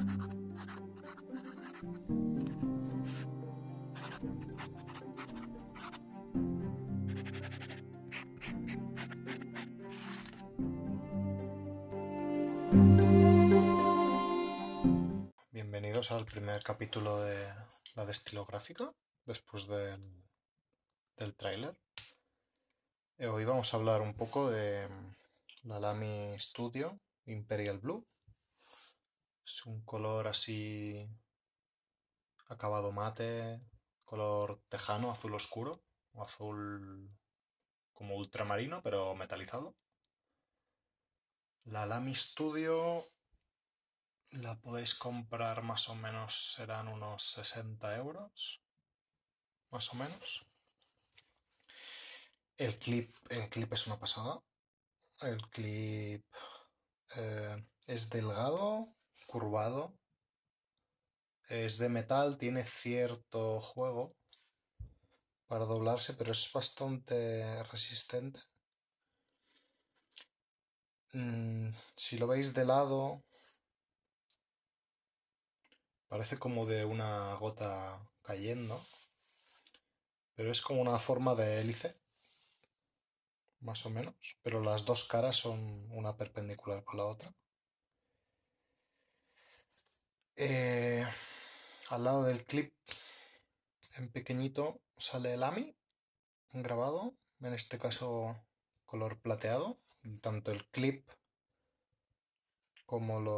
Bienvenidos al primer capítulo de la destilográfica, después del tráiler. Hoy vamos a hablar un poco de la Lamy Studio Imperial Blue. Es un color así acabado mate, color tejano, azul oscuro, o azul como ultramarino, pero metalizado. La Lamy Studio la podéis comprar más o menos, serán unos 60 euros, más o menos. El clip es una pasada. El clip es delgado, curvado, es de metal, tiene cierto juego para doblarse, pero es bastante resistente. Si lo veis de lado, parece como de una gota cayendo, pero es como una forma de hélice, más o menos, pero las dos caras son una perpendicular con la otra. Al lado del clip, en pequeñito, sale el AMI grabado, en este caso color plateado. Tanto el clip como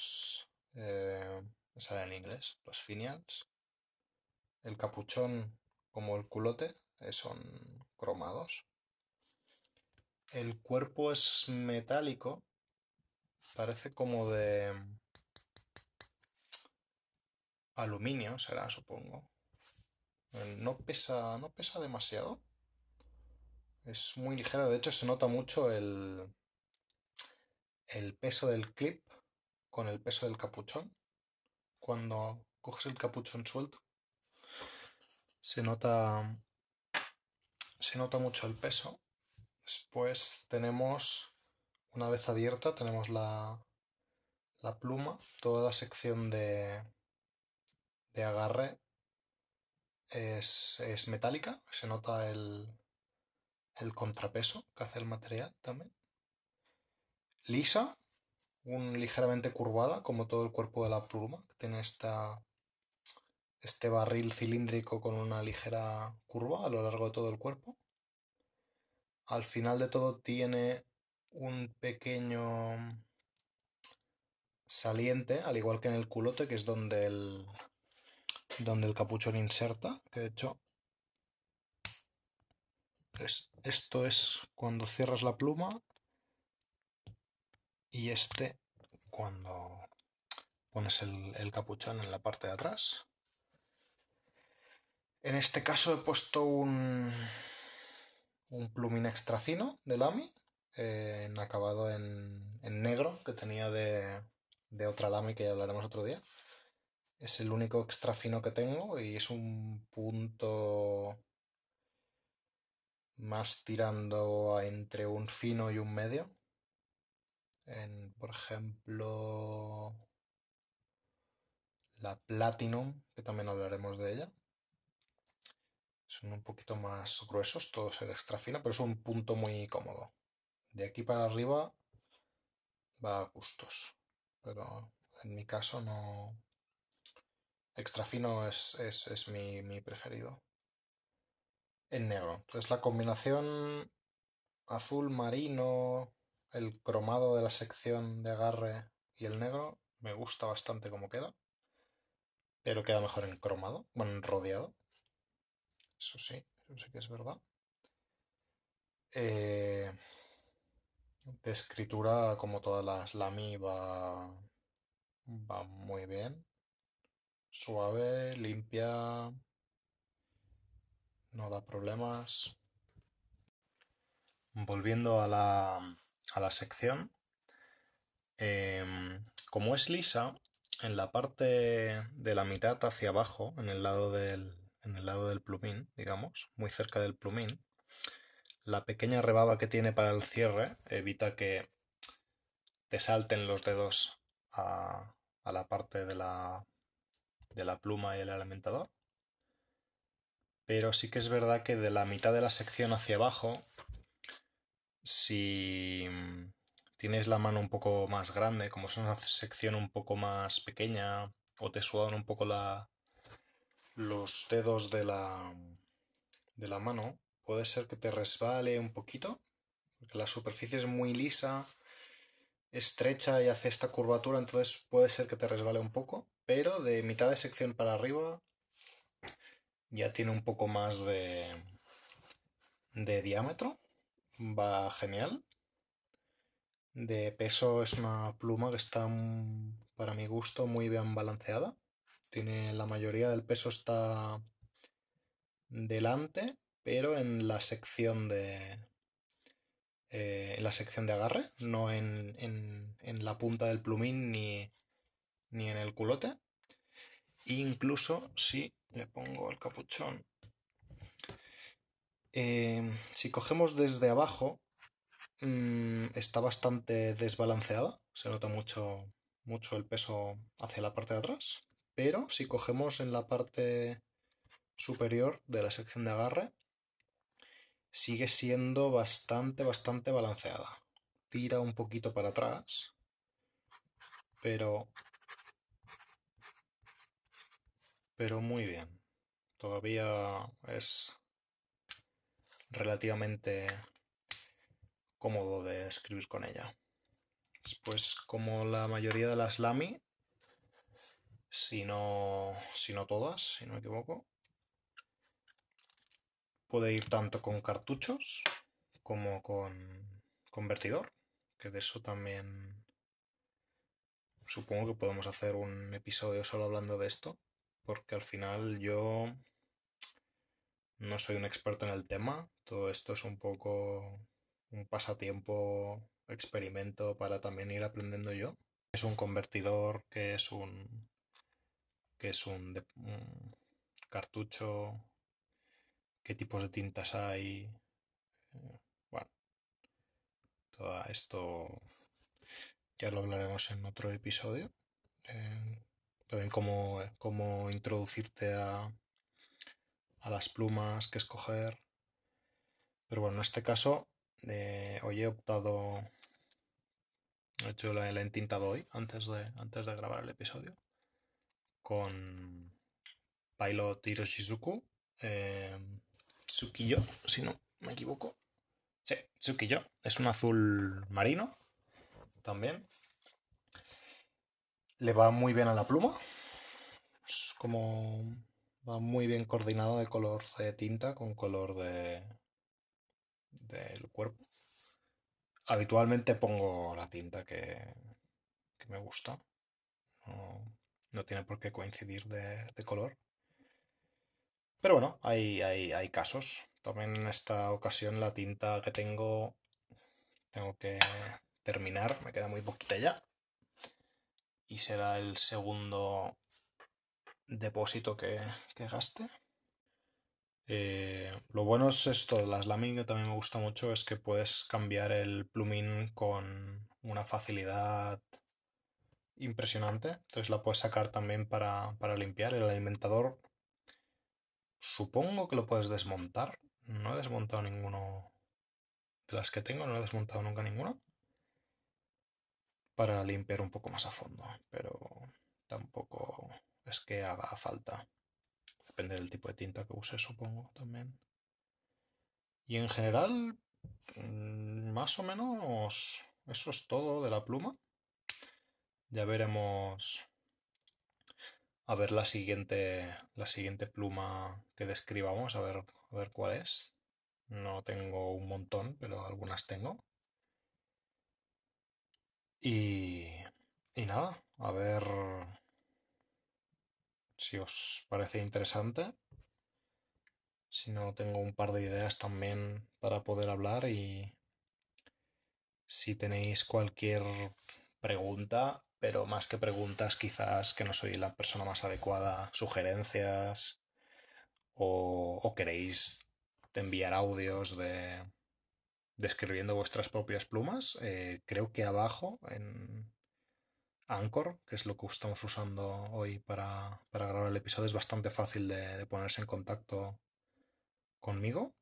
sale en inglés, los finials, el capuchón como el culote son cromados. El cuerpo es metálico, parece como de aluminio, será, supongo. No pesa demasiado. Es muy ligera, de hecho se nota mucho el peso del clip con el peso del capuchón. Cuando coges el capuchón suelto, se nota mucho el peso. Después tenemos, una vez abierta, tenemos la pluma. Toda la sección de agarre es metálica. Se nota el contrapeso que hace el material también. Lisa, ligeramente curvada, como todo el cuerpo de la pluma, que tiene este barril cilíndrico con una ligera curva a lo largo de todo el cuerpo. Al final de todo tiene un pequeño saliente, al igual que en el culote, que es donde el capuchón inserta, que de hecho esto es cuando cierras la pluma y cuando pones el capuchón en la parte de atrás. En este caso he puesto un plumín extra fino de Lamy, en acabado en negro, que tenía de otra Lamy que ya hablaremos otro día. Es el único extra fino que tengo y es un punto más tirando a entre un fino y un medio. Por ejemplo, la Platinum, que también hablaremos de ella. Son un poquito más gruesos, todo es el extra fino, pero es un punto muy cómodo. De aquí para arriba va a gustos, pero en mi caso no. Extra fino es mi preferido. En negro. Entonces la combinación azul marino, el cromado de la sección de agarre y el negro, me gusta bastante cómo queda. Pero queda mejor en cromado, bueno, en rodeado. Eso sí que es verdad. De escritura, como todas las Lamy, va muy bien. Suave, limpia, no da problemas. Volviendo a la sección, como es lisa, en la parte de la mitad hacia abajo, en el lado del plumín, digamos, muy cerca del plumín, la pequeña rebaba que tiene para el cierre evita que te salten los dedos a la parte soporte de la pluma y el alimentador. Pero sí que es verdad que de la mitad de la sección hacia abajo, si tienes la mano un poco más grande, como es una sección un poco más pequeña, o te sudan un poco los dedos de la mano, puede ser que te resbale un poquito, porque la superficie es muy lisa, estrecha y hace esta curvatura, entonces puede ser que te resbale un poco, pero de mitad de sección para arriba ya tiene un poco más de diámetro, va genial. De peso es una pluma que está, para mi gusto, muy bien balanceada. Tiene la mayoría del peso está delante, pero en la sección de agarre, no en la punta del plumín ni en el culote. Incluso si le pongo el capuchón, si cogemos desde abajo, está bastante desbalanceada. Se nota mucho, mucho el peso hacia la parte de atrás. Pero si cogemos en la parte superior de la sección de agarre, sigue siendo bastante balanceada. Tira un poquito para atrás, pero, pero muy bien. Todavía es relativamente cómodo de escribir con ella. Después, como la mayoría de las Lamy, si no todas, si no me equivoco, puede ir tanto con cartuchos como con convertidor, que de eso también supongo que podemos hacer un episodio solo hablando de esto, porque al final yo no soy un experto en el tema, todo esto es un poco un pasatiempo, experimento para también ir aprendiendo yo. Es un convertidor, un cartucho, qué tipos de tintas hay. Bueno, todo esto ya lo hablaremos en otro episodio. También cómo introducirte a las plumas, qué escoger. Pero bueno, en este caso, hoy he optado, de hecho la he entintado hoy, antes de grabar el episodio, con Pilot Hiroshizuku, eh, Tsukiyo, si no me equivoco. Sí, Tsukiyo. Es un azul marino también. Le va muy bien a la pluma. Es como va muy bien coordinado de color de tinta con color del cuerpo. Habitualmente pongo la tinta que me gusta. No, no tiene por qué coincidir de color. Pero bueno, hay casos. También en esta ocasión la tinta que tengo que terminar. Me queda muy poquita ya. Y será el segundo depósito que gaste. Lo bueno es esto de las Lamy, que también me gusta mucho, es que puedes cambiar el plumín con una facilidad impresionante. Entonces la puedes sacar también para limpiar. El alimentador supongo que lo puedes desmontar. No he desmontado ninguno de las que tengo, no he desmontado nunca ninguno. Para limpiar un poco más a fondo. Pero tampoco es que haga falta. Depende del tipo de tinta que uses, supongo, también. Y en general, más o menos eso es todo de la pluma. Ya veremos a ver la siguiente pluma que describamos, a ver cuál es. No tengo un montón, pero algunas tengo. Y, y nada, a ver si os parece interesante. Si no, tengo un par de ideas también para poder hablar y si tenéis cualquier pregunta, pero más que preguntas, quizás que no soy la persona más adecuada, sugerencias o queréis enviar audios describiendo vuestras propias plumas, creo que abajo Anchor, que es lo que estamos usando hoy para grabar el episodio. Es bastante fácil de ponerse en contacto conmigo.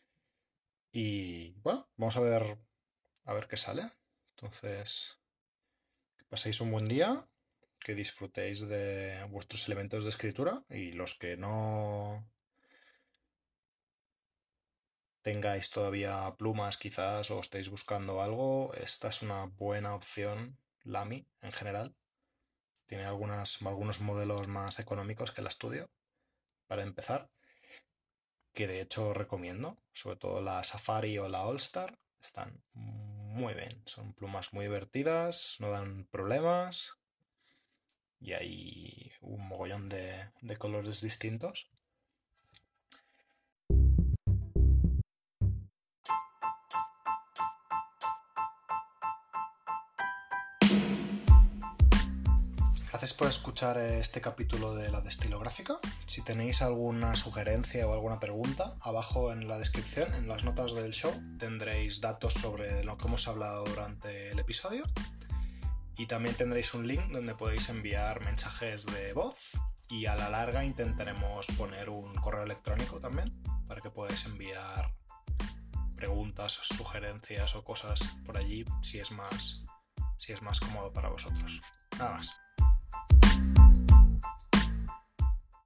Y bueno, vamos a ver qué sale. Entonces, que paséis un buen día, que disfrutéis de vuestros elementos de escritura y los que no tengáis todavía plumas quizás o estéis buscando algo, esta es una buena opción, Lamy en general. Tiene algunos modelos más económicos que la Studio para empezar, que de hecho recomiendo, sobre todo la Safari o la All Star, están muy bien, son plumas muy divertidas, no dan problemas y hay un mogollón de colores distintos. Gracias por escuchar este capítulo de la destilográfica. Si tenéis alguna sugerencia o alguna pregunta, abajo en la descripción, en las notas del show, tendréis datos sobre lo que hemos hablado durante el episodio. Y también tendréis un link donde podéis enviar mensajes de voz y a la larga intentaremos poner un correo electrónico también para que podáis enviar preguntas, sugerencias o cosas por allí si es más cómodo para vosotros. Nada más.